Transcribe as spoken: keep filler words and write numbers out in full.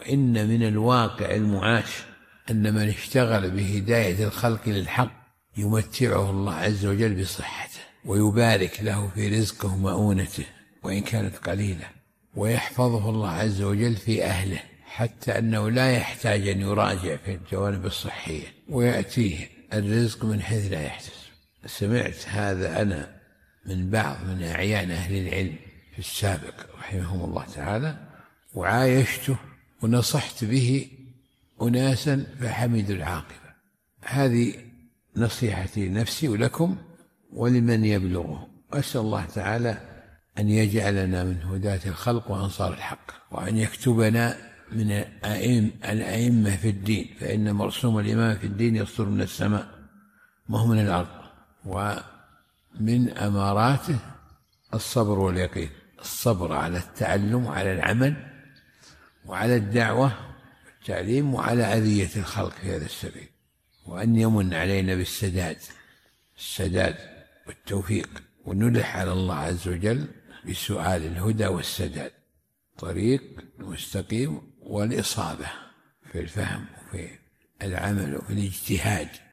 وإن من الواقع المعاش أن من اشتغل بهداية الخلق للحق يمتعه الله عز وجل بصحته، ويبارك له في رزقه ومؤونته وإن كانت قليلة، ويحفظه الله عز وجل في أهله حتى أنه لا يحتاج أن يراجع في الجوانب الصحية، ويأتيه الرزق من حيث لا يحتسب. سمعت هذا أنا من بعض من أعيان أهل العلم في السابق رحمهم الله تعالى، وعايشته ونصحت به أناسا فحمدوا العاقبة. هذه نصيحتي لنفسي ولكم ولمن يبلغه، أسأل الله تعالى أن يجعلنا من هداة الخلق وأنصار الحق، وأن يكتبنا من الأئمة في الدين، فإن مرسوم الإمام في الدين يصدر من السماء ما هو من الأرض. ومن أماراته الصبر واليقين، الصبر على التعلم وعلى العمل وعلى الدعوة والتعليم وعلى أذية الخلق في هذا السبيل، وأن يمن علينا بالسداد السداد والتوفيق، ونلح على الله عز وجل بسؤال الهدى والسداد، طريق مستقيم والإصابة في الفهم وفي العمل وفي الاجتهاد.